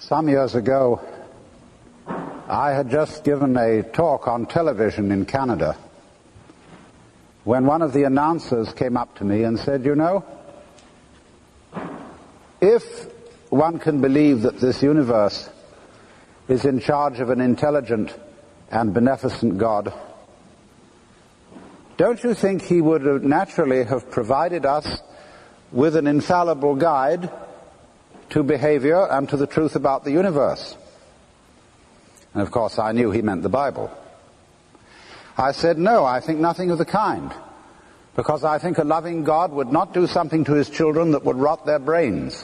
Some years ago, I had just given a talk on television in Canada when one of the announcers came up to me and said, "You know, if one can believe that this universe is in charge of an intelligent and beneficent God, don't you think he would naturally have provided us with an infallible guide to behavior and to the truth about the universe?" And of course I knew he meant the Bible. I said, "No, I think nothing of the kind, because I think a loving God would not do something to his children that would rot their brains.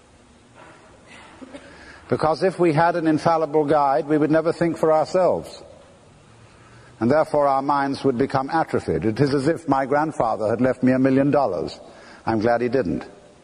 Because if we had an infallible guide, we would never think for ourselves, and therefore our minds would become atrophied. It is as if my grandfather had left me $1 million. I'm glad he didn't."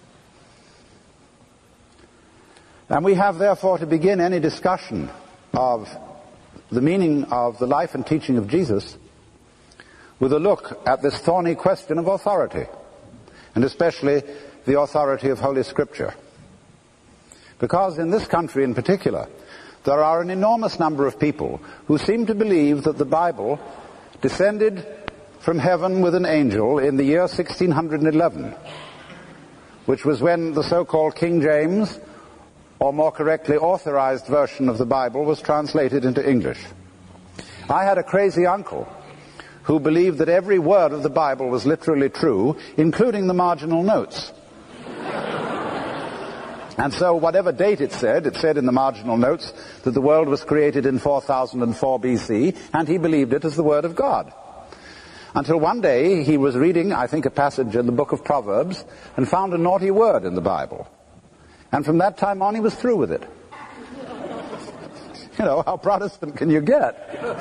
And we have therefore to begin any discussion of the meaning of the life and teaching of Jesus with a look at this thorny question of authority, and especially the authority of Holy Scripture. Because in this country in particular, there are an enormous number of people who seem to believe that the Bible descended from heaven with an angel in the year 1611, which was when the so-called King James, or more correctly authorized version of the Bible, was translated into English. I had a crazy uncle who believed that every word of the Bible was literally true, including the marginal notes. And so whatever date it said in the marginal notes that the world was created in 4004 BC, and he believed it as the Word of God. Until one day he was reading, I think, a passage in the book of Proverbs, and found a naughty word in the Bible. And from that time on he was through with it. You know, how Protestant can you get?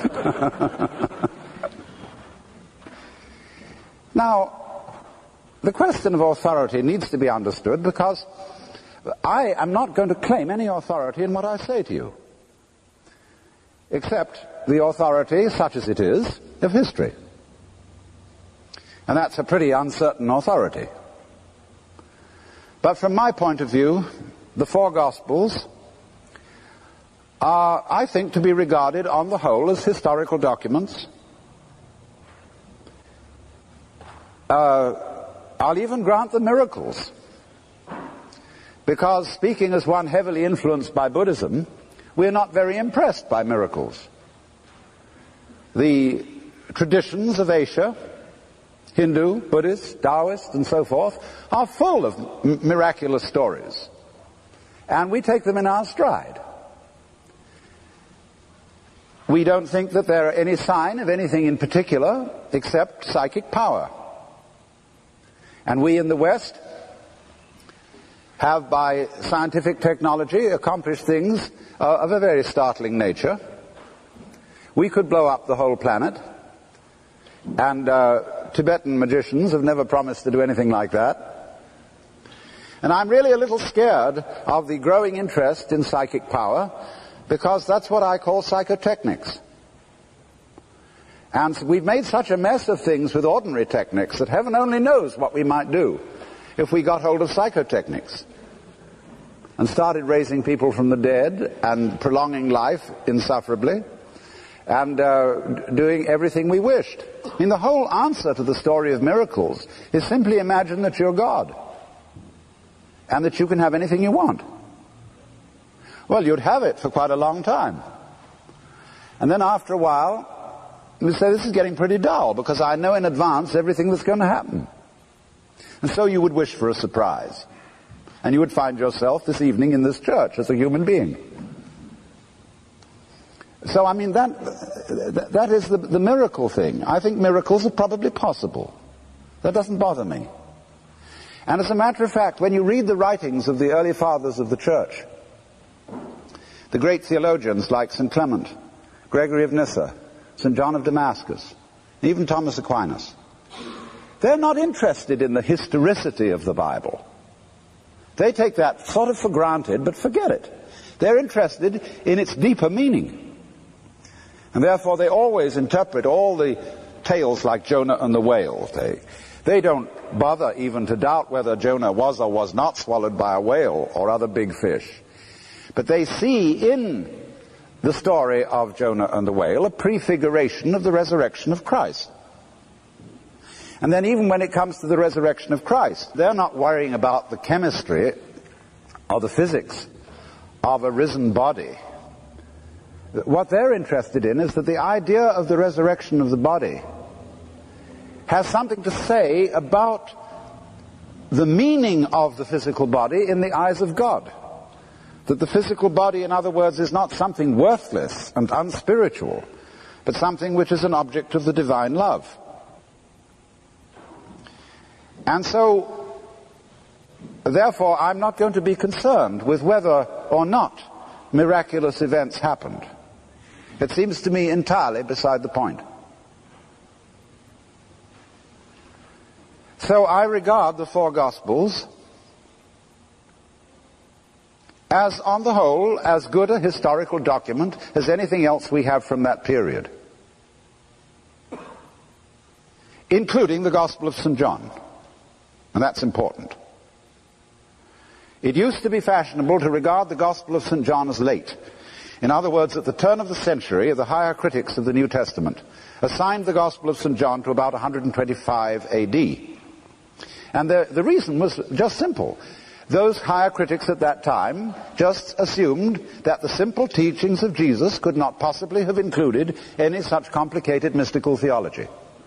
Now, the question of authority needs to be understood, because I am not going to claim any authority in what I say to you, except the authority, such as it is, of history. And that's a pretty uncertain authority. But from my point of view, the four Gospels are, I think, to be regarded on the whole as historical documents. I'll even grant the miracles, because speaking as one heavily influenced by Buddhism, we're not very impressed by miracles. The traditions of Asia, Hindu, Buddhist, Taoist, and so forth, are full of miraculous stories, and we take them in our stride. We don't think that there are any sign of anything in particular except psychic power. And we in the West have, by scientific technology, accomplished things of a very startling nature. We could blow up the whole planet, and Tibetan magicians have never promised to do anything like that. And I'm really a little scared of the growing interest in psychic power, because that's what I call psychotechnics. And we've made such a mess of things with ordinary techniques that heaven only knows what we might do if we got hold of psychotechnics and started raising people from the dead and prolonging life insufferably and doing everything we wished. I mean, the whole answer to the story of miracles is simply imagine that you're God and that you can have anything you want. Well, you'd have it for quite a long time. And then after a while, you say, this is getting pretty dull, because I know in advance everything that's going to happen. And so you would wish for a surprise. And you would find yourself this evening in this church as a human being. So, I mean, that is the miracle thing. I think miracles are probably possible. That doesn't bother me. And as a matter of fact, when you read the writings of the early fathers of the church, the great theologians like St. Clement, Gregory of Nyssa, St. John of Damascus, even Thomas Aquinas, they're not interested in the historicity of the Bible. They take that sort of for granted, but forget it. They're interested in its deeper meaning. And therefore they always interpret all the tales like Jonah and the whale. They don't bother even to doubt whether Jonah was or was not swallowed by a whale or other big fish. But they see in the story of Jonah and the whale a prefiguration of the resurrection of Christ. And then even when it comes to the resurrection of Christ, they're not worrying about the chemistry or the physics of a risen body. What they're interested in is that the idea of the resurrection of the body has something to say about the meaning of the physical body in the eyes of God. That the physical body, in other words, is not something worthless and unspiritual, but something which is an object of the divine love. And so, therefore, I'm not going to be concerned with whether or not miraculous events happened. It seems to me entirely beside the point. So I regard the four Gospels as, on the whole, as good a historical document as anything else we have from that period, including the Gospel of St. John. And that's important. It used to be fashionable to regard the Gospel of St. John as late. In other words, at the turn of the century, the higher critics of the New Testament assigned the Gospel of St. John to about 125 A.D. And the reason was just simple. Those higher critics at that time just assumed that the simple teachings of Jesus could not possibly have included any such complicated mystical theology.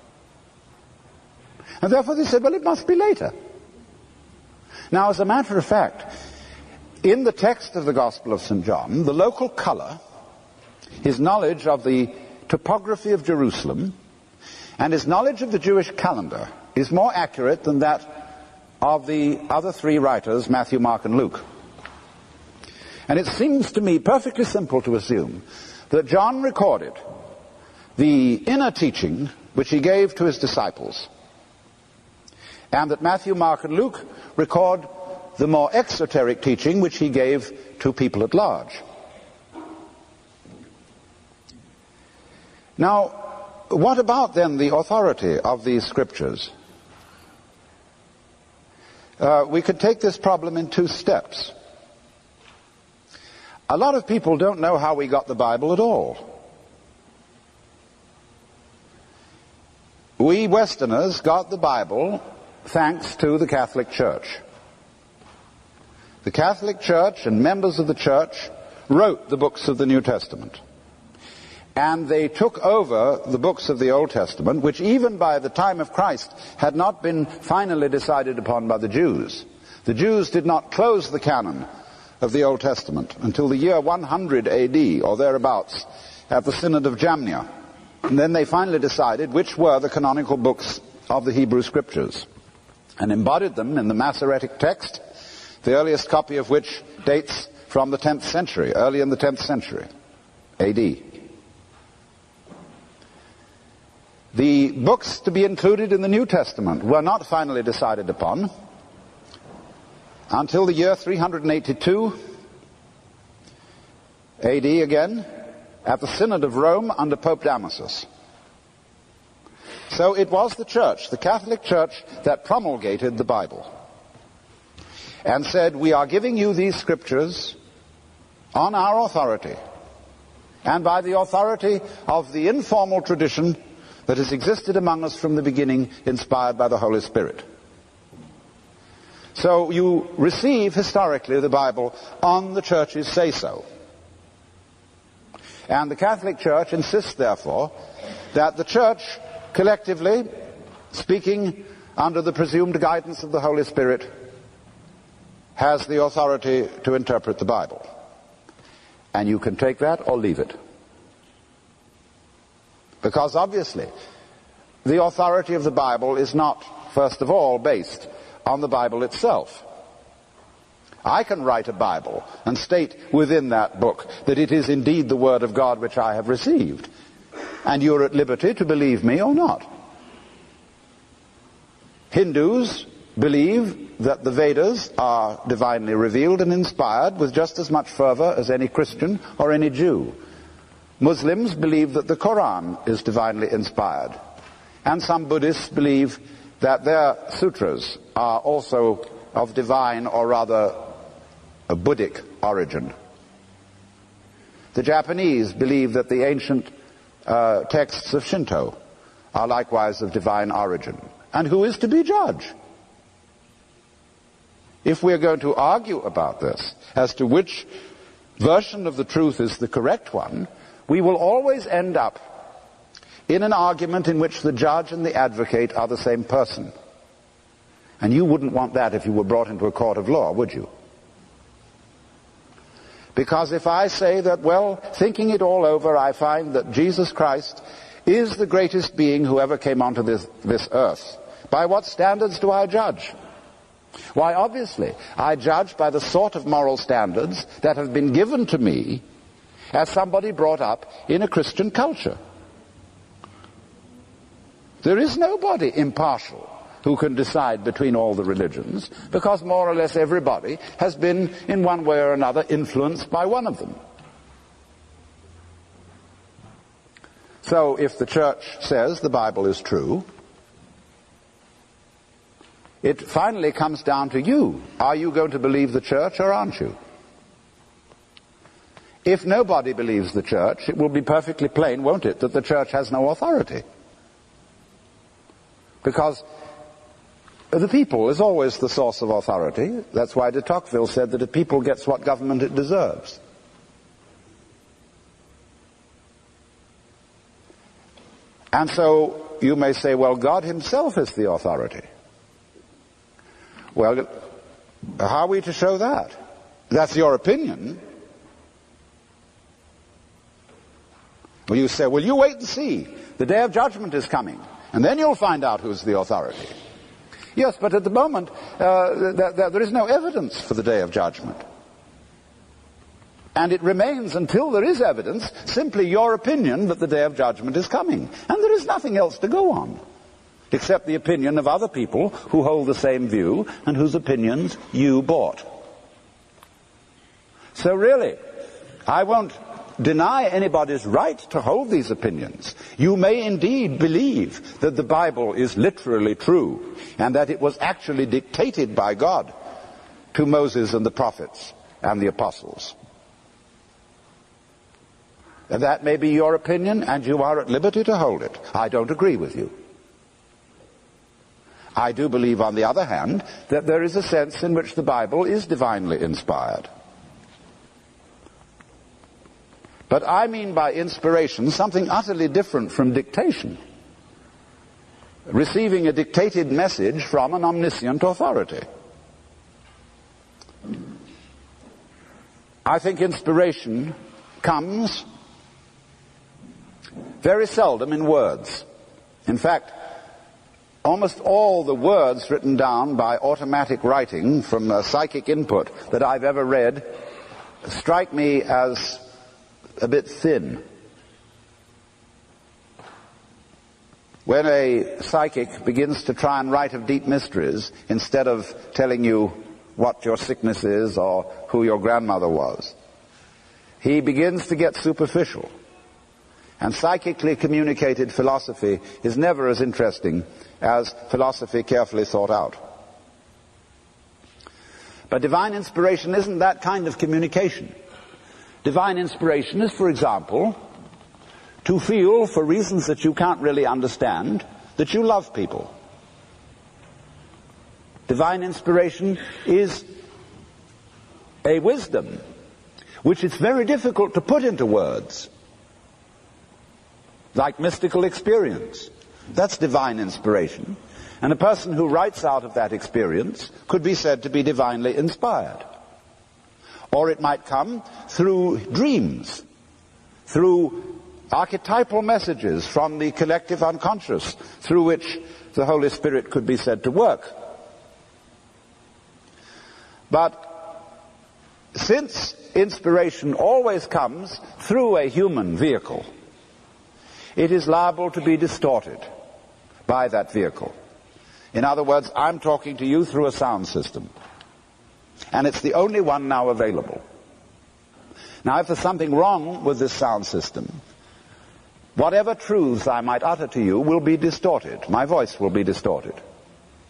And therefore they said, well, it must be later. Now, as a matter of fact, in the text of the Gospel of St. John, the local color, his knowledge of the topography of Jerusalem, and his knowledge of the Jewish calendar is more accurate than that of the other three writers, Matthew, Mark, and Luke. And it seems to me perfectly simple to assume that John recorded the inner teaching which he gave to his disciples, and that Matthew, Mark, and Luke record the more exoteric teaching which he gave to people at large. Now, what about then the authority of these scriptures? We could take this problem in two steps. A lot of people don't know how we got the Bible at all. We Westerners got the Bible thanks to the Catholic Church. The Catholic Church and members of the Church wrote the books of the New Testament. And they took over the books of the Old Testament, which even by the time of Christ had not been finally decided upon by the Jews. The Jews did not close the canon of the Old Testament until the year 100 AD, or thereabouts, at the Synod of Jamnia. And then they finally decided which were the canonical books of the Hebrew Scriptures, and embodied them in the Masoretic text, the earliest copy of which dates from the 10th century, early in the 10th century, AD. The books to be included in the New Testament were not finally decided upon until the year 382 AD again, at the Synod of Rome under Pope Damasus. So it was the Church, the Catholic Church, that promulgated the Bible and said, we are giving you these scriptures on our authority and by the authority of the informal tradition that has existed among us from the beginning, inspired by the Holy Spirit. So you receive historically the Bible on the Church's say-so. And the Catholic Church insists, therefore, that the Church collectively, speaking under the presumed guidance of the Holy Spirit, has the authority to interpret the Bible. And you can take that or leave it. Because obviously, the authority of the Bible is not, first of all, based on the Bible itself. I can write a Bible and state within that book that it is indeed the Word of God which I have received. And you're at liberty to believe me or not. Hindus believe that the Vedas are divinely revealed and inspired with just as much fervor as any Christian or any Jew. Muslims believe that the Quran is divinely inspired. And some Buddhists believe that their sutras are also of divine, or rather a Buddhic origin. The Japanese believe that the ancient texts of Shinto are likewise of divine origin. And who is to be judge? If we're going to argue about this, as to which version of the truth is the correct one, we will always end up in an argument in which the judge and the advocate are the same person. And you wouldn't want that if you were brought into a court of law, would you? Because if I say that, well, thinking it all over, I find that Jesus Christ is the greatest being who ever came onto this earth, by what standards do I judge? Why, obviously, I judge by the sort of moral standards that have been given to me as somebody brought up in a Christian culture. There is nobody impartial who can decide between all the religions, because more or less everybody has been, in one way or another, influenced by one of them. So if the church says the Bible is true, it finally comes down to you. Are you going to believe the church or aren't you? If nobody believes the church, it will be perfectly plain, won't it, that the church has no authority. Because the people is always the source of authority. That's why de Tocqueville said that a people gets what government it deserves. And so you may say, well, God himself is the authority. Well, how are we to show that? That's your opinion. Well, you say, well, you wait and see. The day of judgment is coming, and then you'll find out who's the authority. Yes, but at the moment, there is no evidence for the day of judgment. And it remains, until there is evidence, simply your opinion that the day of judgment is coming. And there is nothing else to go on, except the opinion of other people who hold the same view and whose opinions you bought. So really, I won't deny anybody's right to hold these opinions. You may indeed believe that the Bible is literally true and that it was actually dictated by God to Moses and the prophets and the apostles. And that may be your opinion, and you are at liberty to hold it. I don't agree with you. I do believe, on the other hand, that there is a sense in which the Bible is divinely inspired. But I mean by inspiration something utterly different from dictation. Receiving a dictated message from an omniscient authority. I think inspiration comes very seldom in words. In fact, almost all the words written down by automatic writing from a psychic input that I've ever read strike me as a bit thin. When a psychic begins to try and write of deep mysteries, instead of telling you what your sickness is or who your grandmother was, he begins to get superficial. And psychically communicated philosophy is never as interesting as philosophy carefully thought out. But divine inspiration isn't that kind of communication. Divine inspiration is, for example, to feel, for reasons that you can't really understand, that you love people. Divine inspiration is a wisdom which it's very difficult to put into words. Like mystical experience. That's divine inspiration. And a person who writes out of that experience could be said to be divinely inspired. Or it might come through dreams, through archetypal messages from the collective unconscious, through which the Holy Spirit could be said to work. But since inspiration always comes through a human vehicle, it is liable to be distorted by that vehicle. In other words, I'm talking to you through a sound system. And it's the only one now available. Now, if there's something wrong with this sound system, whatever truths I might utter to you will be distorted. My voice will be distorted.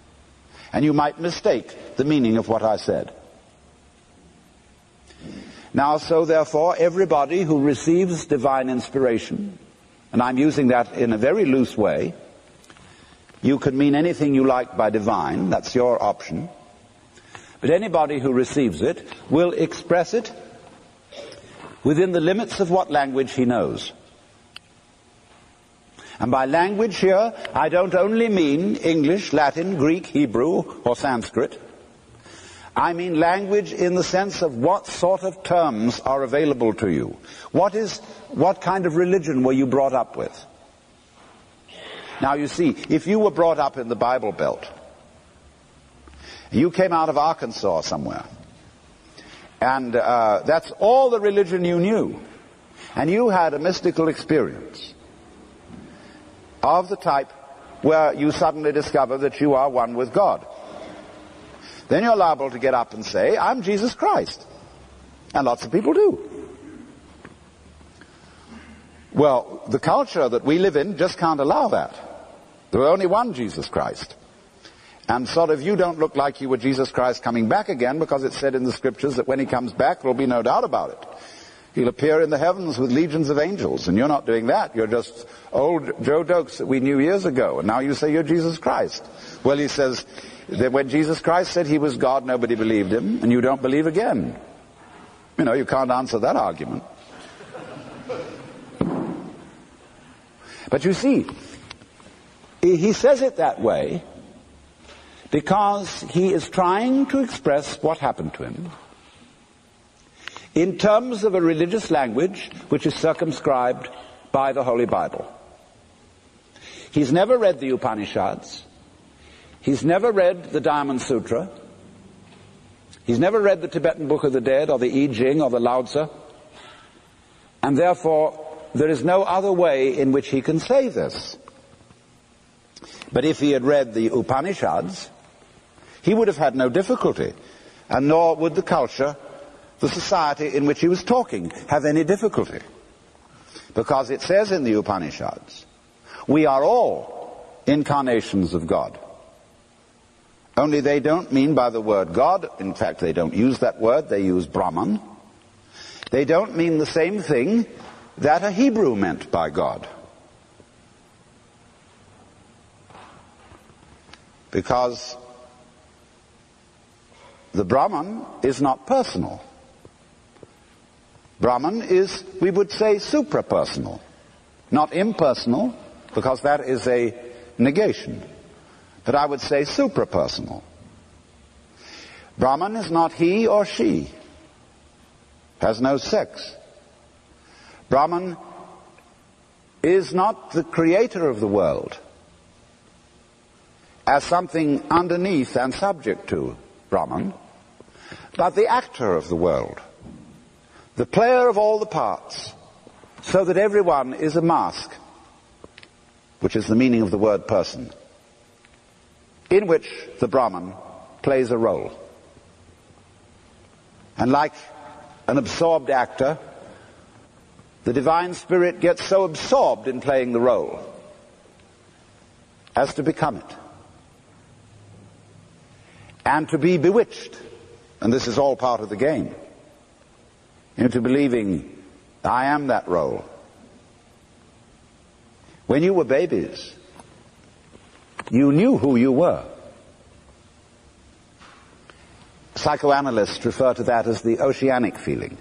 And you might mistake the meaning of what I said. Now, so therefore, everybody who receives divine inspiration, and I'm using that in a very loose way, you can mean anything you like by divine, that's your option, but anybody who receives it will express it within the limits of what language he knows. And by language here, I don't only mean English, Latin, Greek, Hebrew, or Sanskrit. I mean language in the sense of what sort of terms are available to you. What kind of religion were you brought up with? Now you see, if you were brought up in the Bible Belt, you came out of Arkansas somewhere, and that's all the religion you knew, and you had a mystical experience of the type where you suddenly discover that you are one with God, then you're liable to get up and say, I'm Jesus Christ. And lots of people do. Well, the culture that we live in just can't allow that. There's only one Jesus Christ. And sort of you don't look like you were Jesus Christ coming back again, because it's said in the scriptures that when he comes back, there'll be no doubt about it. He'll appear in the heavens with legions of angels, and you're not doing that. You're just old Joe Dokes that we knew years ago, and now you say you're Jesus Christ. Well, he says that when Jesus Christ said he was God, nobody believed him, and you don't believe again. You know, you can't answer that argument. But you see, he says it that way because he is trying to express what happened to him in terms of a religious language which is circumscribed by the Holy Bible. He's never read the Upanishads. He's never read the Diamond Sutra. He's never read the Tibetan Book of the Dead or the I Ching or the Lao Tzu. And therefore, there is no other way in which he can say this. But if he had read the Upanishads, he would have had no difficulty, and nor would the culture, the society in which he was talking, have any difficulty. Because it says in the Upanishads, we are all incarnations of God. Only they don't mean by the word God, in fact they don't use that word, they use Brahman. They don't mean the same thing that a Hebrew meant by God. Because the Brahman is not personal. Brahman is, we would say, suprapersonal. Not impersonal, because that is a negation. But I would say suprapersonal. Brahman is not he or she. Has no sex. Brahman is not the creator of the world as something underneath and subject to Brahman, but the actor of the world, the player of all the parts, so that everyone is a mask, which is the meaning of the word person, in which the Brahman plays a role. And like an absorbed actor, the divine spirit gets so absorbed in playing the role as to become it. And to be bewitched, and this is all part of the game, into believing, I am that role. When you were babies, you knew who you were. Psychoanalysts refer to that as the oceanic feeling.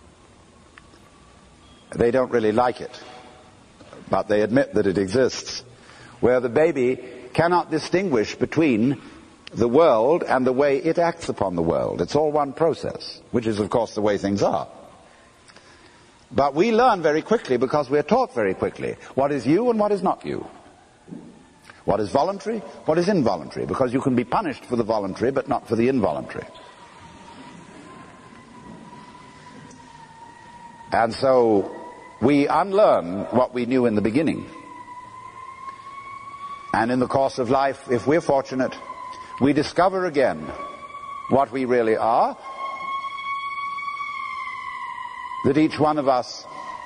They don't really like it, but they admit that it exists, where the baby cannot distinguish between the world and the way it acts upon the world. It's all one process, which is, of course, the way things are. But we learn very quickly because we're taught very quickly what is you and what is not you. What is voluntary, what is involuntary, because you can be punished for the voluntary but not for the involuntary. And so we unlearn what we knew in the beginning. And in the course of life, if we're fortunate, we discover again what we really are, that each one of us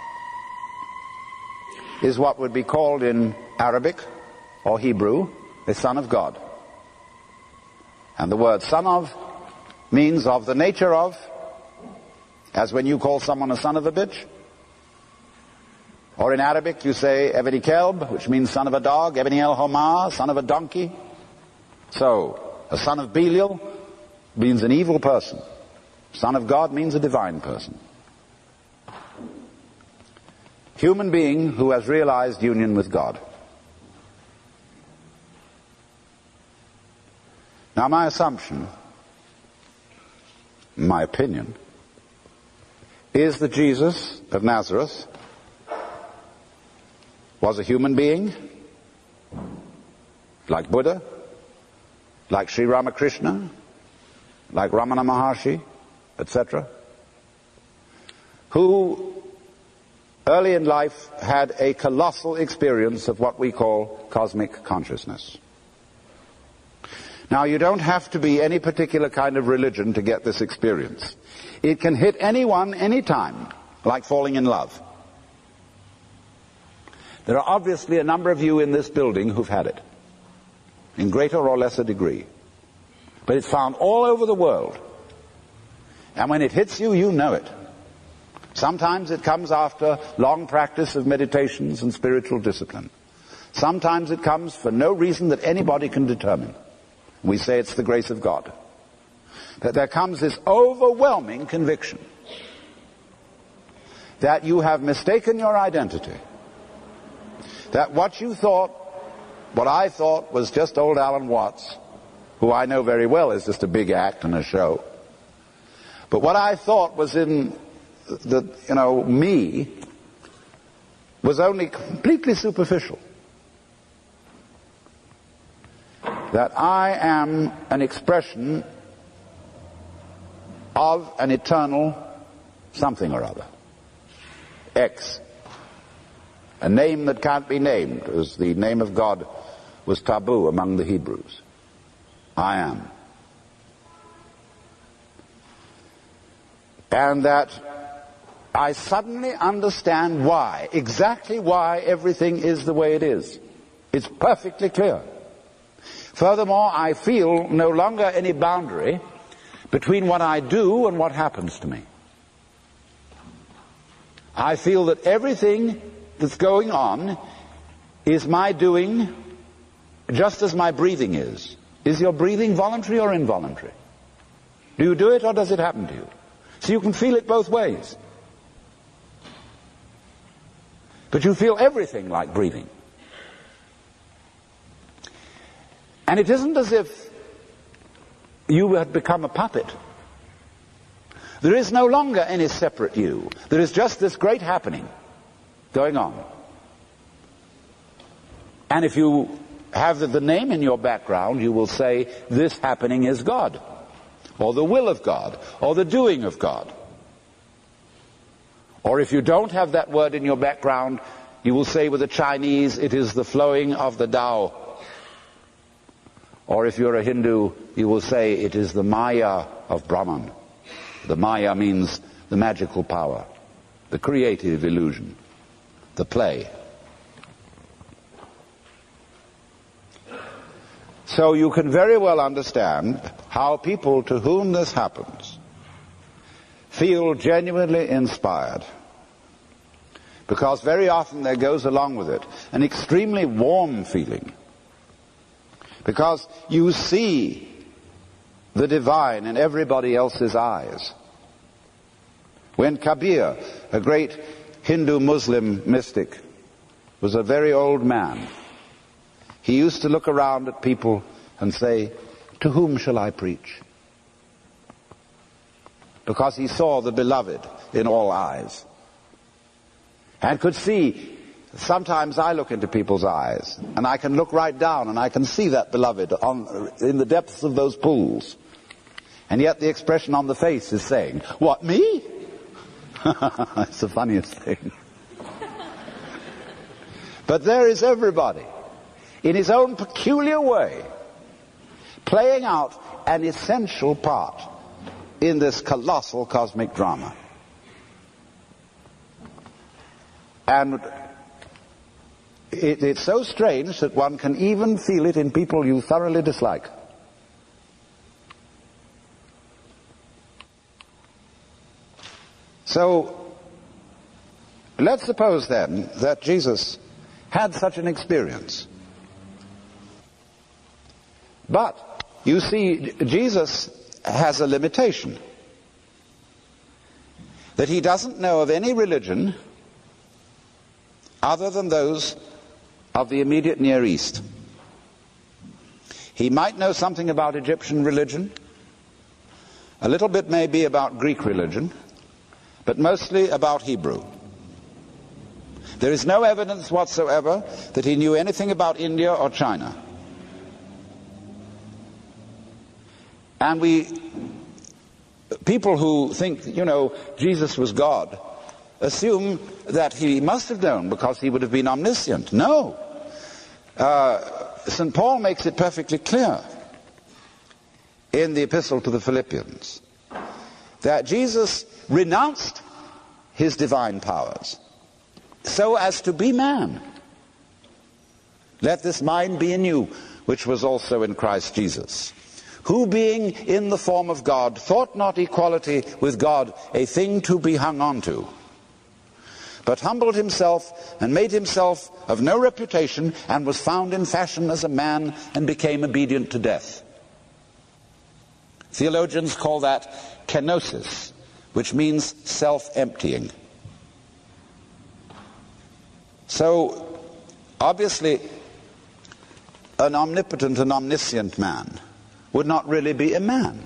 is what would be called in Arabic or Hebrew a son of God. And the word son of means of the nature of, As when you call someone a son of a bitch. Or in Arabic you say Ebni Kelb, which means son of a dog, Ebni El Homar, son of a donkey. So, a son of Belial means an evil person. Son of God means a divine person. Human being who has realized union with God. Now my assumption, my opinion, is that Jesus of Nazareth was a human being, like Buddha, like Sri Ramakrishna, like Ramana Maharshi, etc., who early in life had a colossal experience of what we call cosmic consciousness. Now, you don't have to be any particular kind of religion to get this experience. It can hit anyone, anytime, like falling in love. There are obviously a number of you in this building who've had it, in greater or lesser degree. But it's found all over the world. And when it hits you, you know it. Sometimes it comes after long practice of meditations and spiritual discipline. Sometimes it comes for no reason that anybody can determine. We say it's the grace of God. That there comes this overwhelming conviction that you have mistaken your identity. That what you thought, what I thought was just old Alan Watts, who I know very well is just a big act and a show. But what I thought was in me was only completely superficial. That I am an expression of an eternal something or other. X. A name that can't be named, as the name of God was taboo among the Hebrews. I am. And that I suddenly understand why, exactly why everything is the way it is. It's perfectly clear. Furthermore, I feel no longer any boundary between what I do and what happens to me. I feel that everything that's going on is my doing, just as my breathing is. Is your breathing voluntary or involuntary? Do you do it or does it happen to you? So you can feel it both ways. But you feel everything like breathing. And it isn't as if you had become a puppet. There is no longer any separate you. There is just this great happening going on. And if you have the name in your background, you will say, this happening is God, or the will of God, or the doing of God. Or if you don't have that word in your background, you will say with the Chinese, it is the flowing of the Tao. Or if you're a Hindu, you will say it is the Maya of Brahman. The Maya means the magical power, the creative illusion, the play. So you can very well understand how people to whom this happens feel genuinely inspired. Because very often there goes along with it an extremely warm feeling. Because you see the divine in everybody else's eyes. When Kabir, a great Hindu Muslim mystic, was a very old man, he used to look around at people and say, to whom shall I preach? Because he saw the beloved in all eyes. And could see, sometimes I look into people's eyes, and I can look right down, and I can see that beloved in the depths of those pools. And yet the expression on the face is saying, what, me? It's the funniest thing. But there is everybody, in his own peculiar way, playing out an essential part in this colossal cosmic drama. And it's so strange that one can even feel it in people you thoroughly dislike. So, let's suppose then that Jesus had such an experience. But, you see, Jesus has a limitation. That he doesn't know of any religion other than those of the immediate Near East. He might know something about Egyptian religion, a little bit maybe about Greek religion, but mostly about Hebrew. There is no evidence whatsoever that he knew anything about India or China. And people who think, Jesus was God, assume that he must have known because he would have been omniscient. No. St. Paul makes it perfectly clear in the Epistle to the Philippians that Jesus renounced his divine powers so as to be man. Let this mind be in you, which was also in Christ Jesus, who being in the form of God, thought not equality with God a thing to be hung on to, but humbled himself and made himself of no reputation, and was found in fashion as a man, and became obedient to death. Theologians call that kenosis, which means self-emptying. So, obviously, an omnipotent and omniscient man would not really be a man.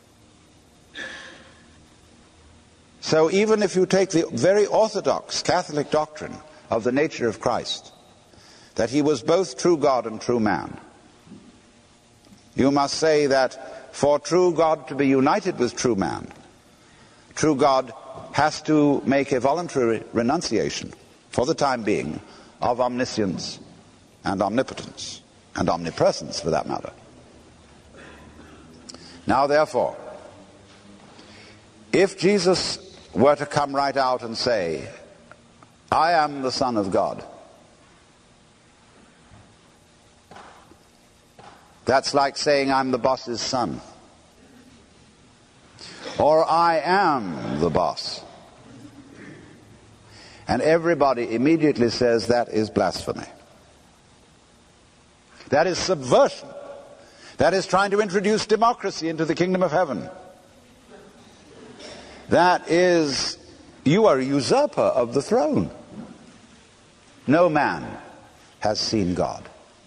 So even if you take the very orthodox Catholic doctrine of the nature of Christ, that he was both true God and true man, you must say that for true God to be united with true man, true God has to make a voluntary renunciation, for the time being, of omniscience and omnipotence, and omnipresence for that matter. Now therefore, if Jesus were to come right out and say, I am the Son of God, that's like saying I'm the boss's son. Or I am the boss. And everybody immediately says that is blasphemy. That is subversion. That is trying to introduce democracy into the kingdom of heaven. That is, you are a usurper of the throne. No man has seen God.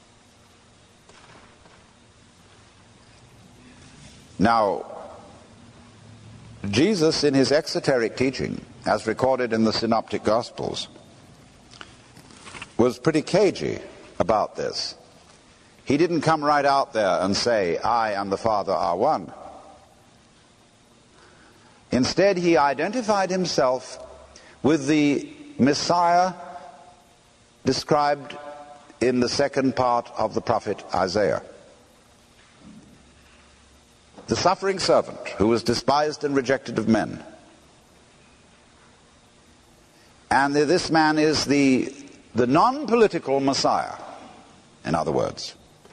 Now, Jesus, in his exoteric teaching, as recorded in the Synoptic Gospels, was pretty cagey about this. He didn't come right out there and say, I and the Father are one. Instead, he identified himself with the Messiah described in the second part of the prophet Isaiah. The suffering servant who was despised and rejected of men. And this man is the non-political Messiah, in other words.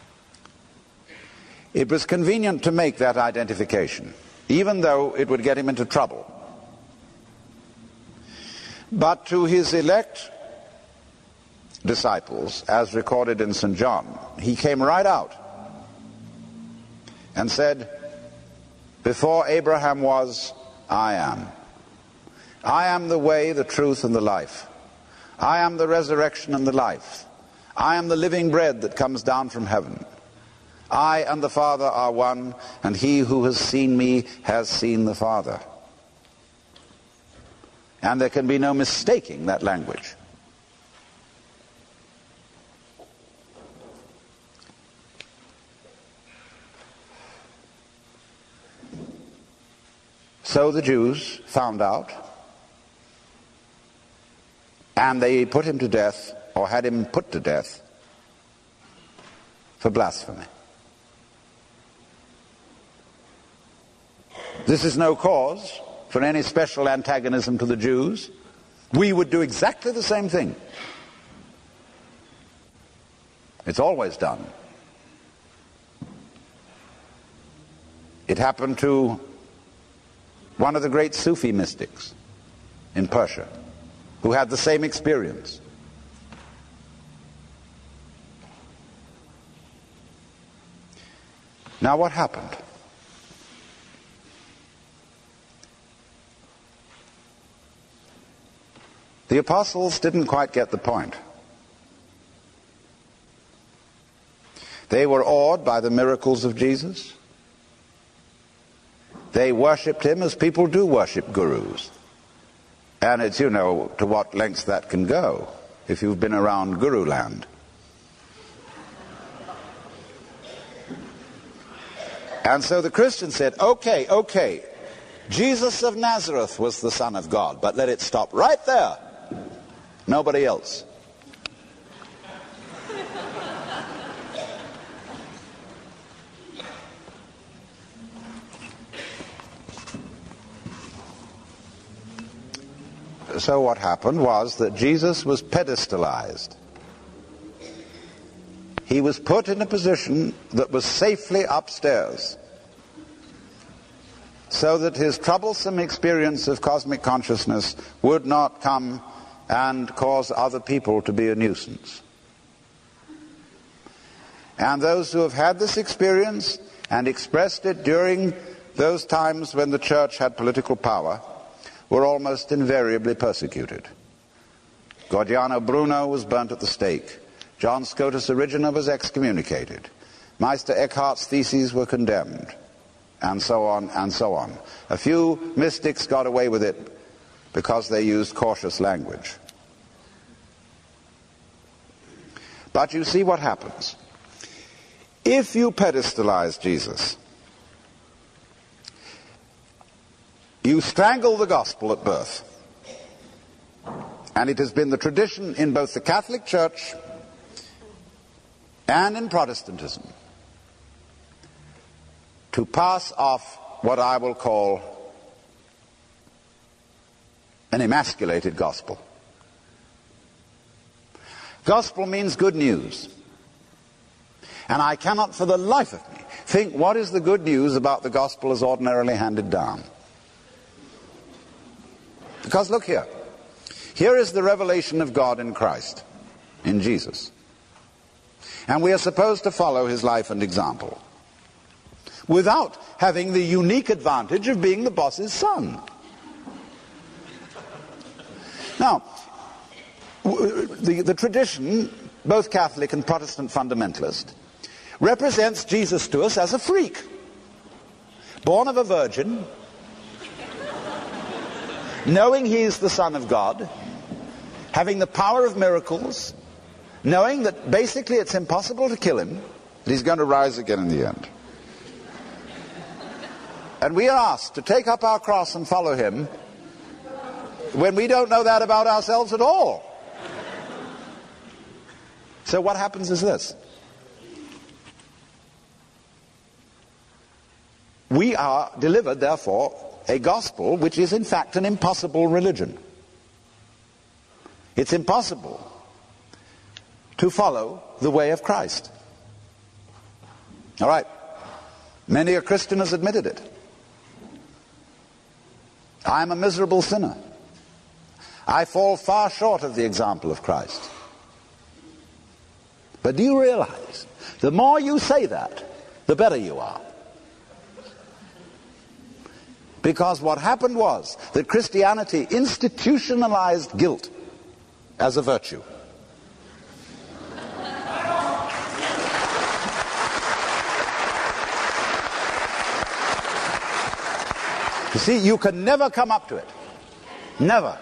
It was convenient to make that identification, even though it would get him into trouble. But to his elect disciples, as recorded in St. John, he came right out and said, before Abraham was, I am. I am the way, the truth, and the life. I am the resurrection and the life. I am the living bread that comes down from heaven. I and the Father are one, and he who has seen me has seen the Father. And there can be no mistaking that language. So the Jews found out, and they put him to death, or had him put to death, for blasphemy. This is no cause for any special antagonism to the Jews. We would do exactly the same thing. It's always done. It happened to one of the great Sufi mystics, in Persia who had the same experience. Now what happened? The apostles didn't quite get the point. They were awed by the miracles of Jesus. They worshipped him as people do worship gurus. And it's, you know, to what lengths that can go if you've been around Guru land. And so the Christians said, okay, Jesus of Nazareth was the Son of God, but let it stop right there. Nobody else. So what happened was that Jesus was pedestalized. He was put in a position that was safely upstairs, so that his troublesome experience of cosmic consciousness would not come and cause other people to be a nuisance. And those who have had this experience and expressed it during those times when the church had political power were almost invariably persecuted. Gordiano Bruno was burnt at the stake. John Scotus Erigena was excommunicated. Meister Eckhart's theses were condemned. And so on and so on. A few mystics got away with it because they used cautious language. But you see what happens. If you pedestalize Jesus, you strangle the gospel at birth. And it has been the tradition in both the Catholic Church and in Protestantism to pass off what I will call an emasculated gospel. Gospel means good news. And I cannot for the life of me think what is the good news about the gospel as ordinarily handed down. Because look here. Here is the revelation of God in Christ, in Jesus. And we are supposed to follow his life and example, without having the unique advantage of being the boss's son. Now, the tradition, both Catholic and Protestant fundamentalist, represents Jesus to us as a freak, born of a virgin, knowing he is the Son of God, having the power of miracles, knowing that basically it's impossible to kill him, that he's going to rise again in the end. And we are asked to take up our cross and follow him when we don't know that about ourselves at all. So what happens is this. We are delivered, therefore, a gospel which is in fact an impossible religion. It's impossible to follow the way of Christ. All right. Many a Christian has admitted it. I'm a miserable sinner. I fall far short of the example of Christ. But do you realize, the more you say that, the better you are. Because what happened was that Christianity institutionalized guilt as a virtue. You see, you can never come up to it. Never.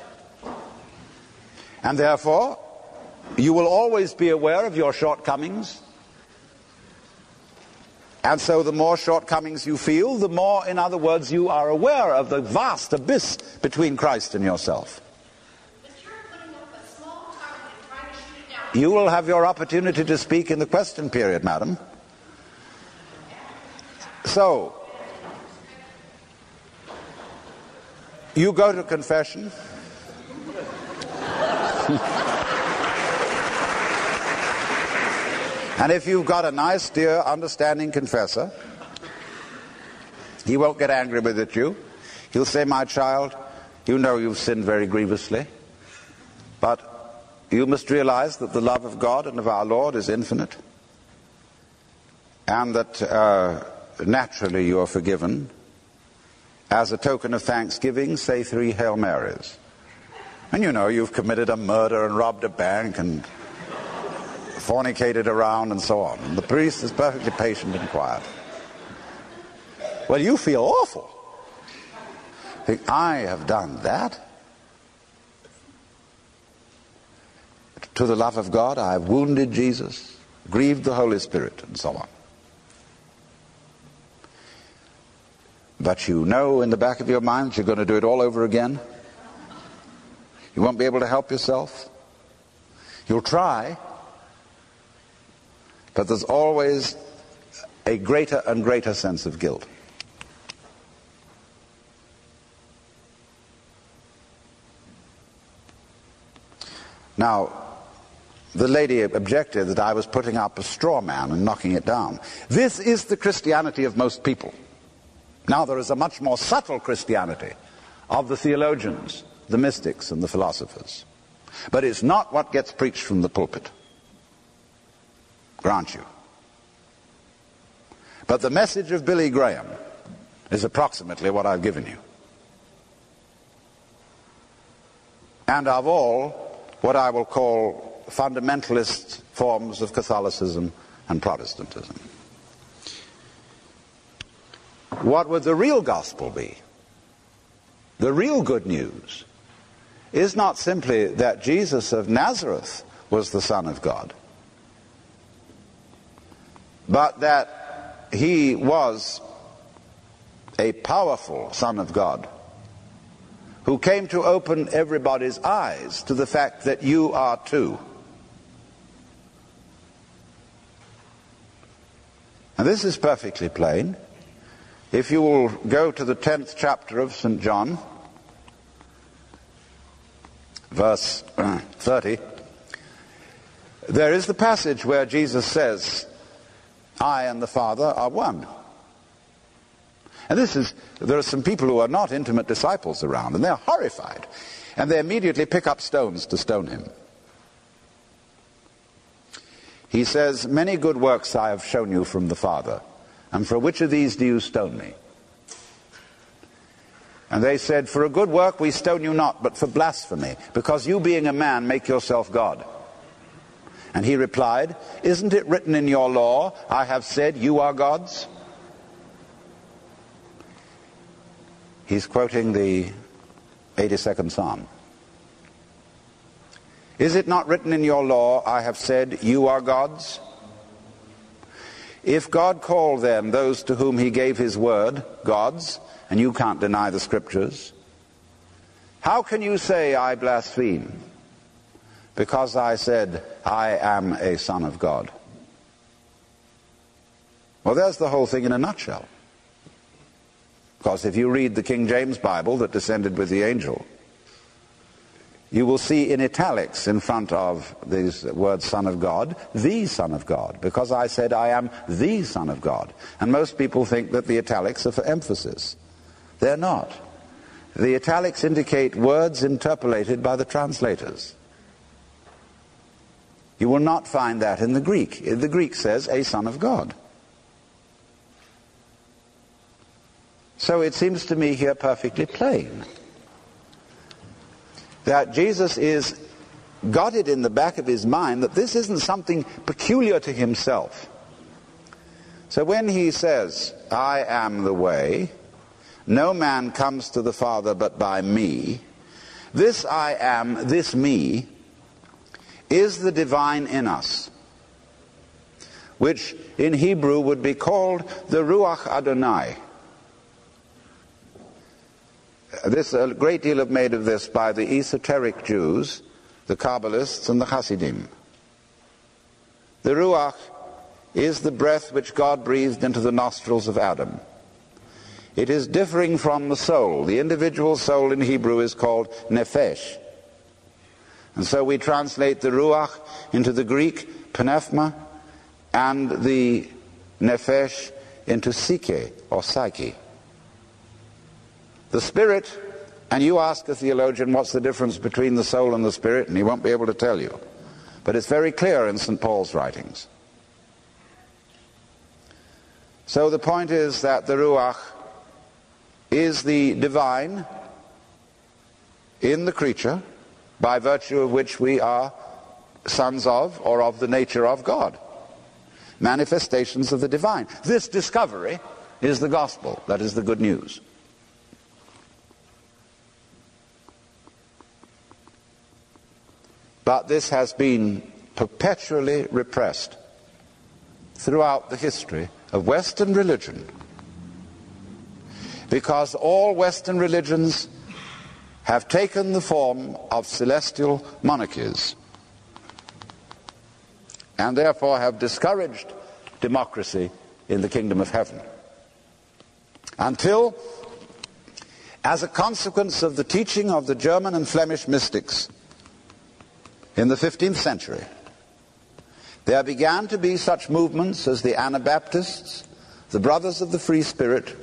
And therefore, you will always be aware of your shortcomings. And so the more shortcomings you feel, the more, in other words, you are aware of the vast abyss between Christ and yourself. You will have your opportunity to speak in the question period, madam. So, you go to confession. And if you've got a nice, dear, understanding confessor, he won't get angry with you. He'll say, my child, You know you've sinned very grievously. But you must realize that the love of God and of our Lord is infinite. And that naturally you are forgiven. As a token of thanksgiving, say 3 Hail Marys. And you know you've committed a murder and robbed a bank and fornicated around and so on. And the priest is perfectly patient and quiet. Well, you feel awful. Think, I have done that? To the love of God, I have wounded Jesus, grieved the Holy Spirit, and so on. But you know in the back of your mind that you're going to do it all over again. You won't be able to help yourself. You'll try. But there's always a greater and greater sense of guilt. Now, the lady objected that I was putting up a straw man and knocking it down. This is the Christianity of most people. Now, there is a much more subtle Christianity of the theologians, the mystics, and the philosophers. But it's not what gets preached from the pulpit. Grant you. But the message of Billy Graham is approximately what I've given you. And of all, what I will call fundamentalist forms of Catholicism and Protestantism. What would the real gospel be? The real good news is not simply that Jesus of Nazareth was the Son of God, but that he was a powerful Son of God who came to open everybody's eyes to the fact that you are too. And this is perfectly plain. If you will go to the 10th chapter of St. John, verse 30, there is the passage where Jesus says, I and the Father are one. And there are some people who are not intimate disciples around, and they're horrified. And they immediately pick up stones to stone him. He says, many good works I have shown you from the Father, and for which of these do you stone me? And they said, for a good work we stone you not, but for blasphemy, because you being a man make yourself God. And he replied, isn't it written in your law, I have said you are gods? He's quoting the 82nd Psalm. Is it not written in your law, I have said, you are gods? If God called then those to whom he gave his word gods, and you can't deny the scriptures, how can you say I blaspheme? Because I said, I am a son of God. Well, there's the whole thing in a nutshell. Because if you read the King James Bible that descended with the angel, you will see in italics in front of these words Son of God, the Son of God, because I said I am the Son of God. And most people think that the italics are for emphasis. They're not. The italics indicate words interpolated by the translators. You will not find that in the Greek. The Greek says a Son of God. So it seems to me here perfectly plain that Jesus got it in the back of his mind that this isn't something peculiar to himself. So when he says, I am the way, no man comes to the Father but by me, this I am, this me, is the divine in us, which in Hebrew would be called the Ruach Adonai. A great deal is made of this by the esoteric Jews, the Kabbalists, and the Hasidim. The Ruach is the breath which God breathed into the nostrils of Adam. It is differing from the soul. The individual soul in Hebrew is called nephesh. And so we translate the Ruach into the Greek pneuma and the nephesh into psyche or psyche. The spirit And you ask a theologian what's the difference between the soul and the spirit, and he won't be able to tell you. But it's very clear in St. Paul's writings. So the point is that the Ruach is the divine in the creature, by virtue of which we are sons of, or of the nature of God. Manifestations of the divine. This discovery is the gospel, that is the good news. But this has been perpetually repressed throughout the history of Western religion, because all Western religions have taken the form of celestial monarchies, and therefore have discouraged democracy in the kingdom of heaven. Until, as a consequence of the teaching of the German and Flemish mystics in the 15th century, there began to be such movements as the Anabaptists, the Brothers of the Free Spirit,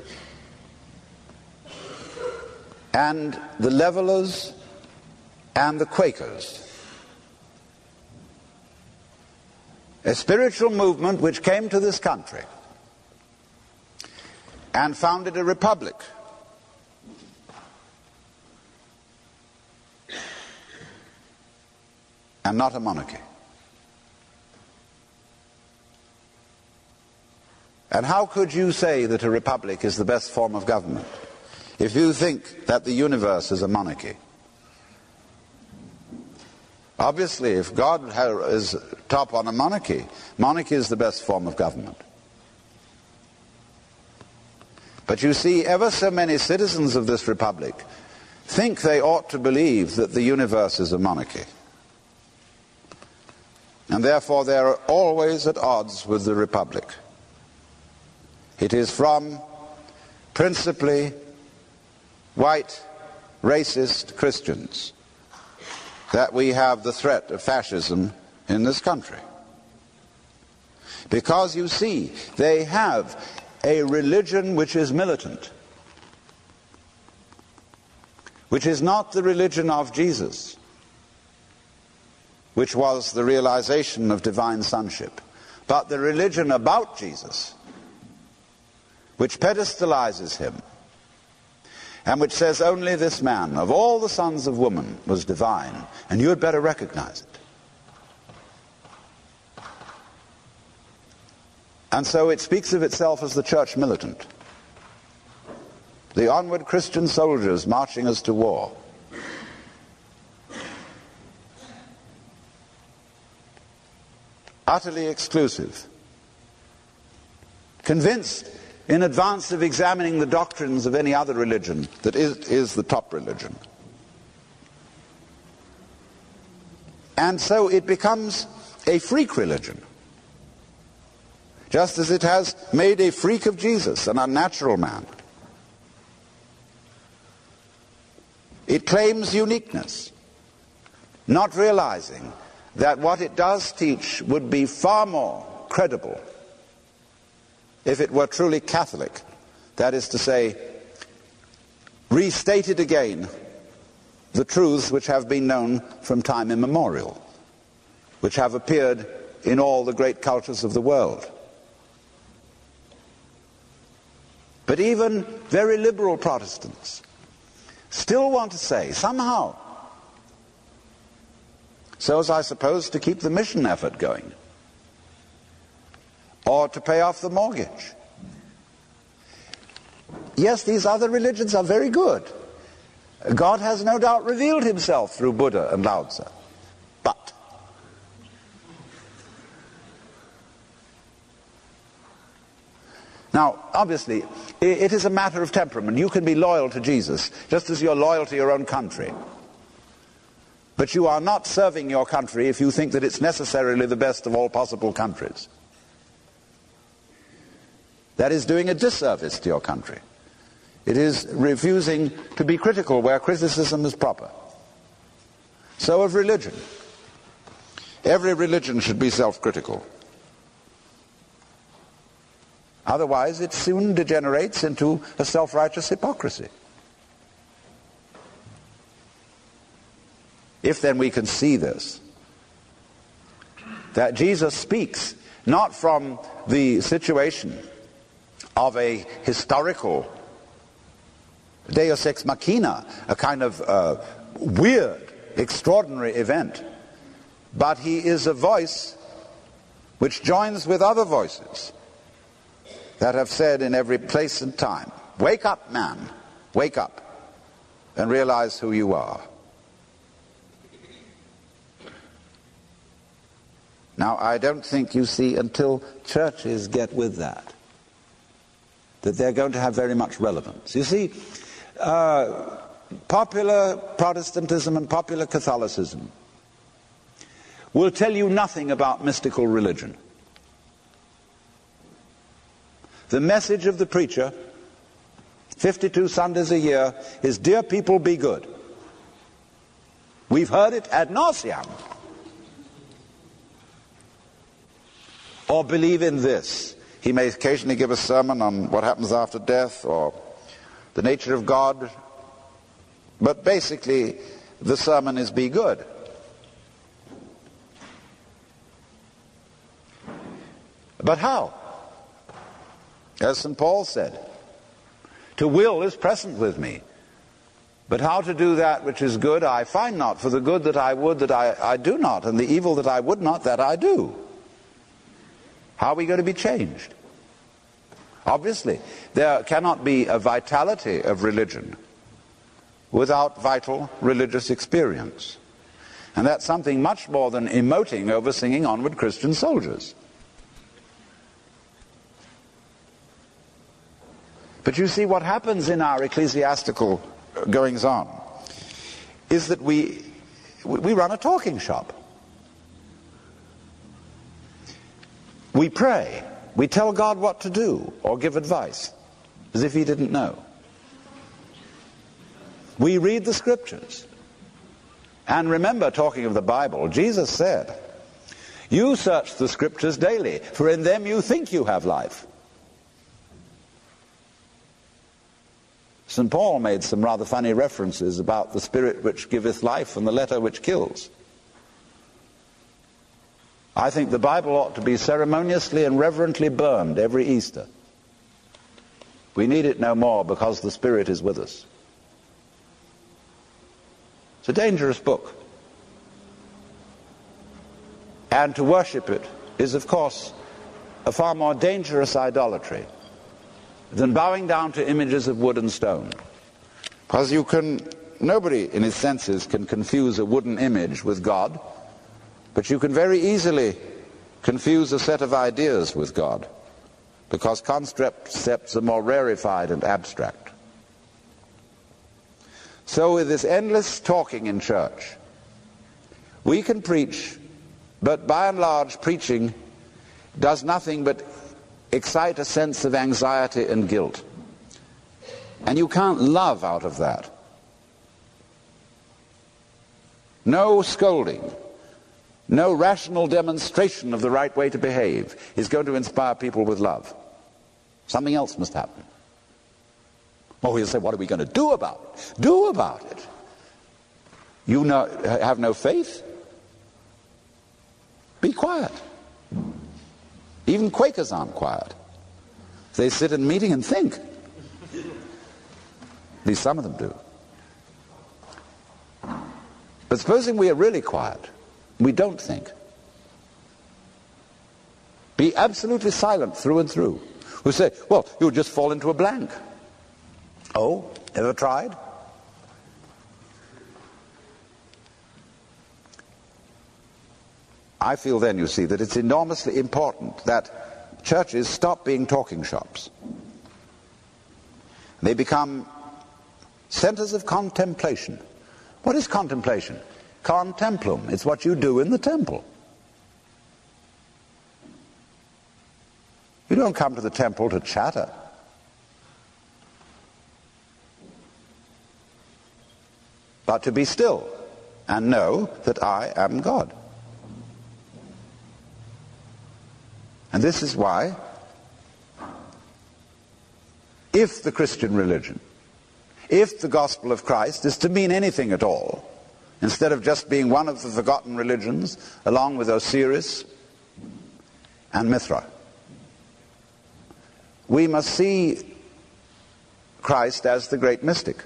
and the Levelers and the Quakers. A spiritual movement which came to this country and founded a republic. And not a monarchy. And how could you say that a republic is the best form of government if you think that the universe is a monarchy? Obviously, if God is top on a monarchy, monarchy is the best form of government. But you see, ever so many citizens of this republic think they ought to believe that the universe is a monarchy. And therefore they are always at odds with the republic. It is from principally white, racist Christians that we have the threat of fascism in this country. Because you see, they have a religion which is militant, which is not the religion of Jesus, which was the realization of divine sonship, but the religion about Jesus, which pedestalizes him, and which says only this man, of all the sons of woman, was divine, and you had better recognize it. And so it speaks of itself as the church militant, the onward Christian soldiers marching us to war. Utterly exclusive, convinced in advance of examining the doctrines of any other religion that is the top religion. And so it becomes a freak religion, just as it has made a freak of Jesus, an unnatural man. It claims uniqueness, not realizing that what it does teach would be far more credible if it were truly Catholic. That is to say, restated again the truths which have been known from time immemorial, which have appeared in all the great cultures of the world. But even very liberal Protestants still want to say, somehow, so as I suppose to keep the mission effort going, or to pay off the mortgage. Yes, these other religions are very good. God has no doubt revealed himself through Buddha and Lao Tzu. But now, obviously, it is a matter of temperament. You can be loyal to Jesus, just as you're loyal to your own country. But you are not serving your country if you think that it's necessarily the best of all possible countries. That is doing a disservice to your country. It is refusing to be critical where criticism is proper. So of religion. Every religion should be self-critical. Otherwise it soon degenerates into a self-righteous hypocrisy. If then we can see this, that Jesus speaks not from the situation of a historical deus ex machina, a kind of weird, extraordinary event, but he is a voice which joins with other voices that have said in every place and time, wake up, man, wake up and realize who you are. Now, I don't think, you see, until churches get with that they're going to have very much relevance. You see, popular Protestantism and popular Catholicism will tell you nothing about mystical religion. The message of the preacher, 52 Sundays a year, is, dear people, be good. We've heard it ad nauseam. Or believe in this. He may occasionally give a sermon on what happens after death or the nature of God, but basically the sermon is be good. But how? As St. Paul said, to will is present with me, but how to do that which is good I find not, for the good that I would that I do not, and the evil that I would not that I do. How are we going to be changed? Obviously, there cannot be a vitality of religion without vital religious experience. And that's something much more than emoting over singing Onward Christian Soldiers. But you see, what happens in our ecclesiastical goings-on is that we run a talking shop. We pray. We tell God what to do or give advice, as if he didn't know. We read the scriptures. And remember, talking of the Bible, Jesus said, you search the scriptures daily, for in them you think you have life. St. Paul made some rather funny references about the spirit which giveth life and the letter which kills. I think the Bible ought to be ceremoniously and reverently burned every Easter. We need it no more because the Spirit is with us. It's a dangerous book. And to worship it is, of course, a far more dangerous idolatry than bowing down to images of wood and stone. Because nobody in his senses can confuse a wooden image with God, but you can very easily confuse a set of ideas with God, because concepts are more rarefied and abstract. So with this endless talking in church, we can preach, but by and large preaching does nothing but excite a sense of anxiety and guilt. And you can't love out of that. No scolding, no rational demonstration of the right way to behave is going to inspire people with love. Something else must happen. Oh, he'll say, what are we going to do about it? Do about it. You have no faith? Be quiet. Even Quakers aren't quiet. They sit in meeting and think. At least some of them do. But supposing we are really quiet, we don't think. Be absolutely silent through and through. We say, well, you'll just fall into a blank. Oh, ever tried? I feel then, you see, that it's enormously important that churches stop being talking shops. They become centers of contemplation. What is contemplation? Contemplum. It's what you do in the temple. You don't come to the temple to chatter. But to be still and know that I am God. And this is why, if the Christian religion, if the gospel of Christ is to mean anything at all, instead of just being one of the forgotten religions, along with Osiris and Mithra. We must see Christ as the great mystic.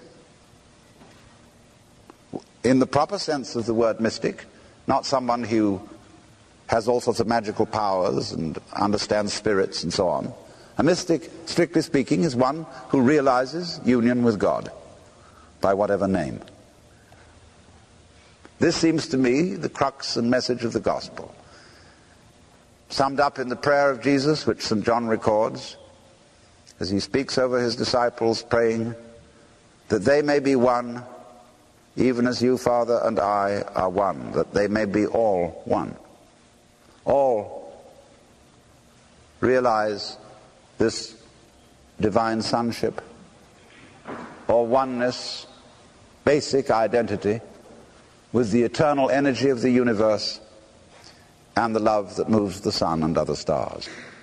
In the proper sense of the word mystic, not someone who has all sorts of magical powers and understands spirits and so on. A mystic, strictly speaking, is one who realizes union with God, by whatever name. This seems to me the crux and message of the gospel, summed up in the prayer of Jesus, which St. John records, as he speaks over his disciples, praying that they may be one, even as you, Father, and I are one, that they may be all one. All realize this divine sonship, or oneness, basic identity with the eternal energy of the universe and the love that moves the sun and other stars.